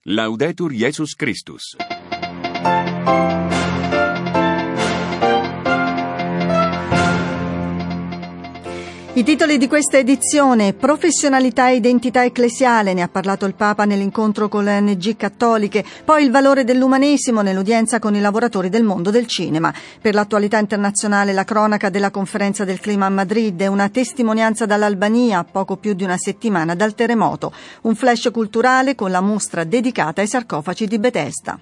Laudetur Jesus Christus. I titoli di questa edizione: professionalità e identità ecclesiale, ne ha parlato il Papa nell'incontro con le ONG cattoliche, poi il valore dell'umanesimo nell'udienza con i lavoratori del mondo del cinema. Per l'attualità internazionale la cronaca della conferenza del clima a Madrid e una testimonianza dall'Albania a poco più di una settimana dal terremoto, un flash culturale con la mostra dedicata ai sarcofagi di Bethesda.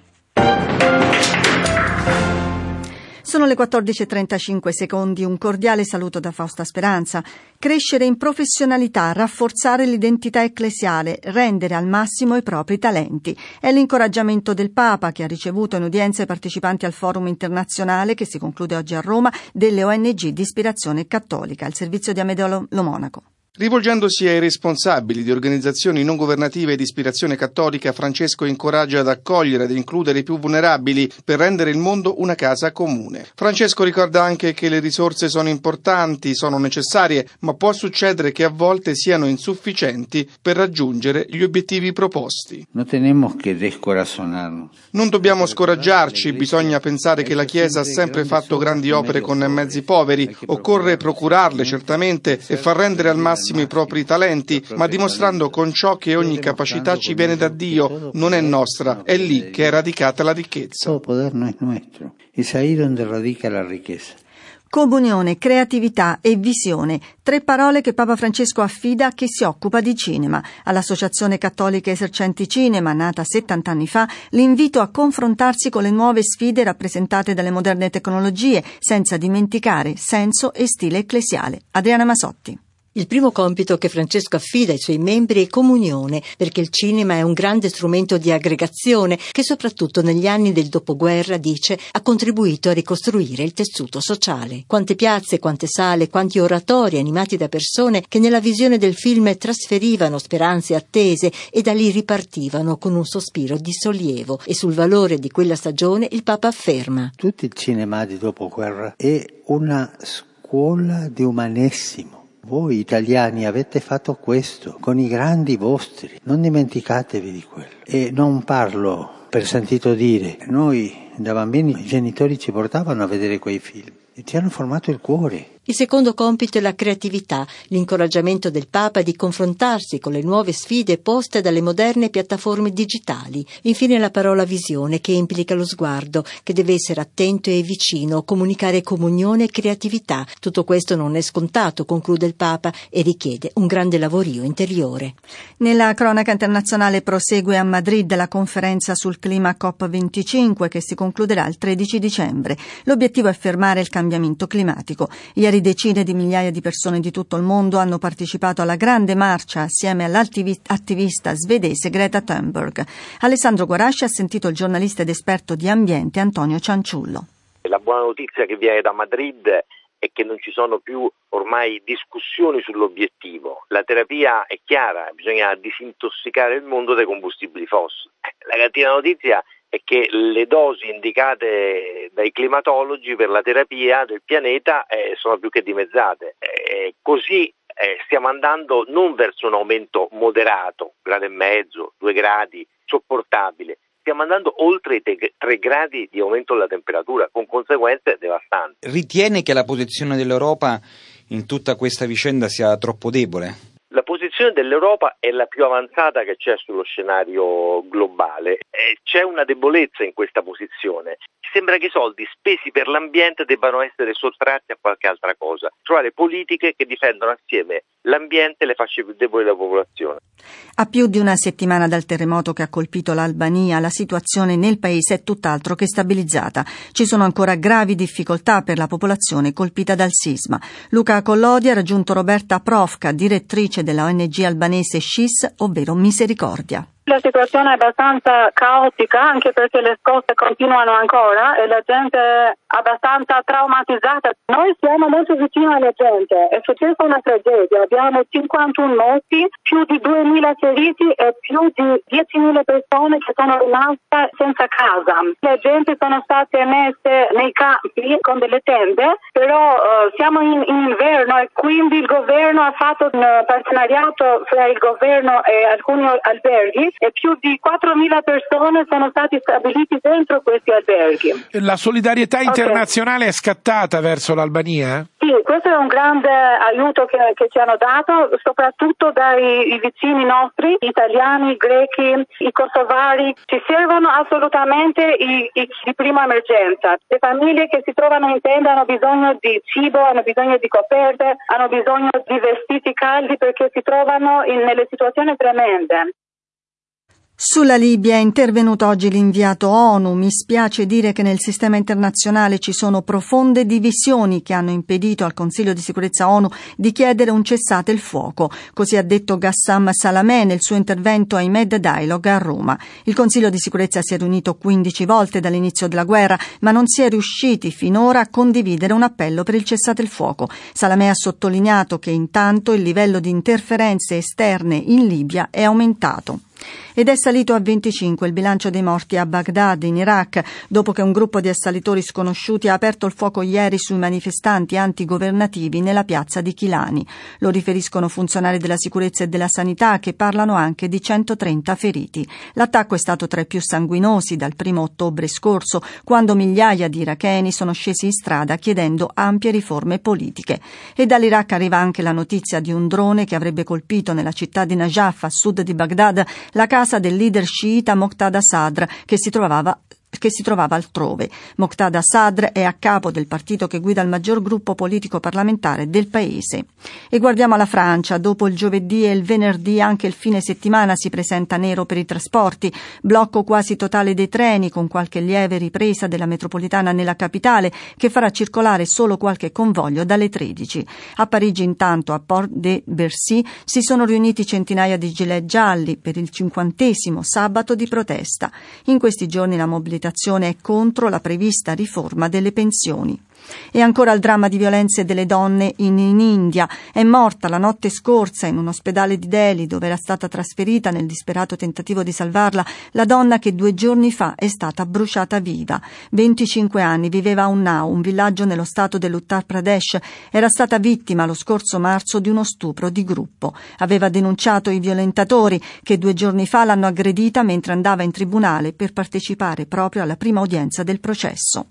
Sono le 14:35, un cordiale saluto da Fausta Speranza. Crescere in professionalità, rafforzare l'identità ecclesiale, rendere al massimo i propri talenti. È l'incoraggiamento del Papa, che ha ricevuto in udienza i partecipanti al forum internazionale che si conclude oggi a Roma delle ONG di ispirazione cattolica. Il servizio di Amedeo Lo Monaco. Rivolgendosi ai responsabili di organizzazioni non governative di ispirazione cattolica, Francesco incoraggia ad accogliere ed includere i più vulnerabili per rendere il mondo una casa comune. Francesco ricorda anche che le risorse sono importanti, sono necessarie, ma può succedere che a volte siano insufficienti per raggiungere gli obiettivi proposti. Non dobbiamo scoraggiarci, bisogna pensare che la Chiesa ha sempre fatto grandi opere con mezzi poveri, occorre procurarle certamente e far rendere al massimo i propri talenti, ma dimostrando con ciò che ogni capacità ci viene da Dio, non è nostra, è lì che è radicata la ricchezza. Comunione, creatività e visione, 3 parole che Papa Francesco affida a chi si occupa di cinema. All'Associazione Cattolica Esercenti Cinema, nata 70 anni fa, l'invito a confrontarsi con le nuove sfide rappresentate dalle moderne tecnologie, senza dimenticare senso e stile ecclesiale. Adriana Masotti. Il primo compito che Francesco affida ai suoi membri è comunione, perché il cinema è un grande strumento di aggregazione che soprattutto negli anni del dopoguerra, dice, ha contribuito a ricostruire il tessuto sociale. Quante piazze, quante sale, quanti oratori animati da persone che nella visione del film trasferivano speranze attese e da lì ripartivano con un sospiro di sollievo. E sul valore di quella stagione il Papa afferma: tutto il cinema di dopoguerra è una scuola di umanesimo. Voi italiani avete fatto questo con i grandi vostri, non dimenticatevi di quello. E non parlo per sentito dire, noi da bambini i genitori ci portavano a vedere quei film e ci hanno formato il cuore. Il secondo compito è la creatività, l'incoraggiamento del Papa di confrontarsi con le nuove sfide poste dalle moderne piattaforme digitali. Infine la parola visione, che implica lo sguardo, che deve essere attento e vicino, comunicare comunione e creatività. Tutto questo non è scontato, conclude il Papa, e richiede un grande lavorio interiore. Nella cronaca internazionale prosegue a Madrid la conferenza sul clima COP25 che si concluderà il 13 dicembre. L'obiettivo è fermare il cambiamento climatico. Ieri decine di migliaia di persone di tutto il mondo hanno partecipato alla grande marcia assieme all'attivista svedese Greta Thunberg. Alessandro Guarasci ha sentito il giornalista ed esperto di ambiente Antonio Cianciullo. La buona notizia che viene da Madrid è che non ci sono più ormai discussioni sull'obiettivo. La terapia è chiara, bisogna disintossicare il mondo dai combustibili fossili. La cattiva notizia è che le dosi indicate dai climatologi per la terapia del pianeta sono più che dimezzate. Così stiamo andando non verso un aumento moderato, 1,5 gradi, 2 gradi, sopportabile. Stiamo andando oltre i 3 gradi di aumento della temperatura, con conseguenze devastanti. Ritiene che la posizione dell'Europa in tutta questa vicenda sia troppo debole? La posizione dell'Europa è la più avanzata che c'è sullo scenario globale. C'è una debolezza in questa posizione. Sembra che i soldi spesi per l'ambiente debbano essere sottratti a qualche altra cosa, trovare politiche che difendono assieme l'ambiente e le fasce più deboli della popolazione. A più di una settimana dal terremoto che ha colpito l'Albania, la situazione nel paese è tutt'altro che stabilizzata. Ci sono ancora gravi difficoltà per la popolazione colpita dal sisma. Luca Collodi ha raggiunto Roberta Profca, direttrice della ONG albanese SCIS, ovvero Misericordia. La situazione è abbastanza caotica, anche perché le scosse continuano ancora e la gente è abbastanza traumatizzata. Noi siamo molto vicini alla gente, è successa una tragedia, abbiamo 51 morti, più di 2.000 feriti e più di 10.000 persone che sono rimaste senza casa. Le gente sono state messe nei campi con delle tende, però siamo in inverno e quindi il governo ha fatto un partenariato fra il governo e alcuni alberghi e più di 4.000 persone sono stati stabiliti dentro questi alberghi. La solidarietà internazionale è scattata verso l'Albania? Sì, questo è un grande aiuto che ci hanno dato, soprattutto dai vicini nostri, italiani, grechi, i kosovari. Ci servono assolutamente i di prima emergenza. Le famiglie che si trovano in tenda hanno bisogno di cibo, hanno bisogno di coperte, hanno bisogno di vestiti caldi perché si trovano nelle situazioni tremende. Sulla Libia è intervenuto oggi l'inviato ONU. Mi spiace dire che nel sistema internazionale ci sono profonde divisioni che hanno impedito al Consiglio di sicurezza ONU di chiedere un cessate il fuoco. Così ha detto Gassam Salamé nel suo intervento ai Med Dialogue a Roma. Il Consiglio di sicurezza si è riunito 15 volte dall'inizio della guerra, ma non si è riusciti finora a condividere un appello per il cessate il fuoco. Salamé ha sottolineato che intanto il livello di interferenze esterne in Libia è aumentato. Ed è salito a 25 il bilancio dei morti a Baghdad, in Iraq, dopo che un gruppo di assalitori sconosciuti ha aperto il fuoco ieri sui manifestanti antigovernativi nella piazza di Kilani. Lo riferiscono funzionari della sicurezza e della sanità, che parlano anche di 130 feriti. L'attacco è stato tra i più sanguinosi dal 1 ottobre scorso, quando migliaia di iracheni sono scesi in strada chiedendo ampie riforme politiche. E dall'Iraq arriva anche la notizia di un drone che avrebbe colpito nella città di Najaf, a sud di Baghdad, la casa del leader sciita Moqtada Sadr, che si trovava altrove. Moqtada Sadr è a capo del partito che guida il maggior gruppo politico parlamentare del paese. E guardiamo alla Francia. Dopo il giovedì e il venerdì anche il fine settimana si presenta nero per i trasporti. Blocco quasi totale dei treni, con qualche lieve ripresa della metropolitana nella capitale, che farà circolare solo qualche convoglio dalle 13. A Parigi intanto, a Port de Bercy, si sono riuniti centinaia di gilet gialli per il 50° sabato di protesta. In questi giorni la mobilità è contro la prevista riforma delle pensioni. E ancora il dramma di violenze delle donne in India. È morta la notte scorsa in un ospedale di Delhi, dove era stata trasferita nel disperato tentativo di salvarla, la donna che 2 giorni fa è stata bruciata viva. 25 anni, viveva a Unnao, un villaggio nello stato dell'Uttar Pradesh. Era stata vittima lo scorso marzo di uno stupro di gruppo. Aveva denunciato i violentatori, che 2 giorni fa l'hanno aggredita mentre andava in tribunale per partecipare proprio alla prima udienza del processo.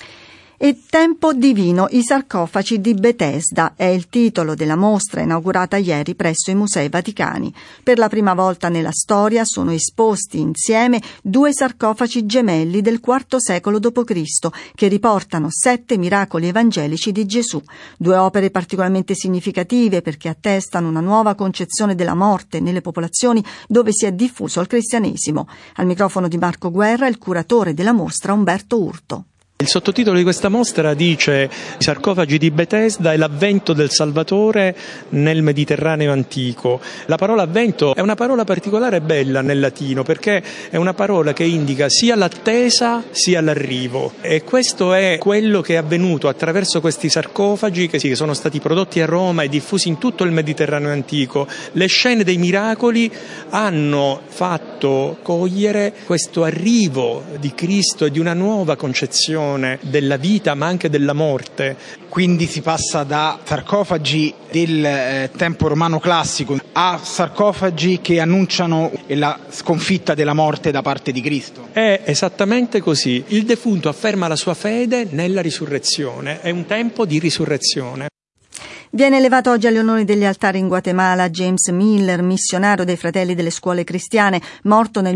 E Tempo divino, i sarcofagi di Bethesda è il titolo della mostra inaugurata ieri presso i Musei Vaticani. Per la prima volta nella storia sono esposti insieme 2 sarcofagi gemelli del IV secolo d.C. che riportano 7 miracoli evangelici di Gesù. 2 opere particolarmente significative perché attestano una nuova concezione della morte nelle popolazioni dove si è diffuso il cristianesimo. Al microfono di Marco Guerra, il curatore della mostra Umberto Urto. Il sottotitolo di questa mostra dice: i sarcofagi di Bethesda e l'avvento del Salvatore nel Mediterraneo antico. La parola avvento è una parola particolare e bella nel latino, perché è una parola che indica sia l'attesa sia l'arrivo, e questo è quello che è avvenuto attraverso questi sarcofagi che sono stati prodotti a Roma e diffusi in tutto il Mediterraneo antico. Le scene dei miracoli hanno fatto cogliere questo arrivo di Cristo e di una nuova concezione della vita ma anche della morte. Quindi si passa da sarcofagi del tempo romano classico a sarcofagi che annunciano la sconfitta della morte da parte di Cristo. È esattamente così. Il defunto afferma la sua fede nella risurrezione. È un tempo di risurrezione. Viene elevato oggi agli onori degli altari in Guatemala James Miller, missionario dei Fratelli delle Scuole Cristiane, morto nel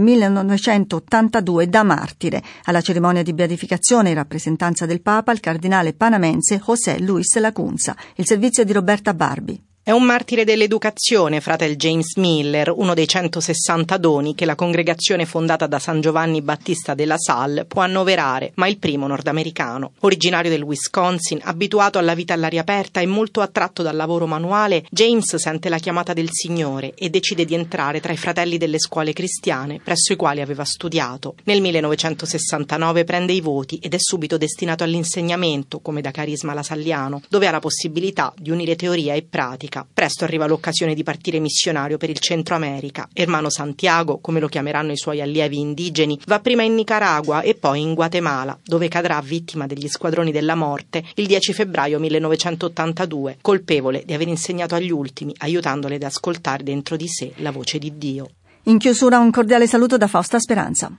1982 da martire. Alla cerimonia di beatificazione, in rappresentanza del Papa, il cardinale panamense José Luis Lacunza. Il servizio di Roberta Barbi. È un martire dell'educazione, fratel James Miller, uno dei 160 doni che la congregazione fondata da San Giovanni Battista della Salle può annoverare, ma il primo nordamericano. Originario del Wisconsin, abituato alla vita all'aria aperta e molto attratto dal lavoro manuale, James sente la chiamata del Signore e decide di entrare tra i fratelli delle scuole cristiane presso i quali aveva studiato. Nel 1969 prende i voti ed è subito destinato all'insegnamento, come da Carisma Lasalliano, dove ha la possibilità di unire teoria e pratica. Presto arriva l'occasione di partire missionario per il Centro America. Hermano Santiago, come lo chiameranno i suoi allievi indigeni, va prima in Nicaragua e poi in Guatemala, dove cadrà vittima degli squadroni della morte il 10 febbraio 1982, colpevole di aver insegnato agli ultimi, aiutandoli ad ascoltare dentro di sé la voce di Dio. In chiusura un cordiale saluto da Fausta Speranza.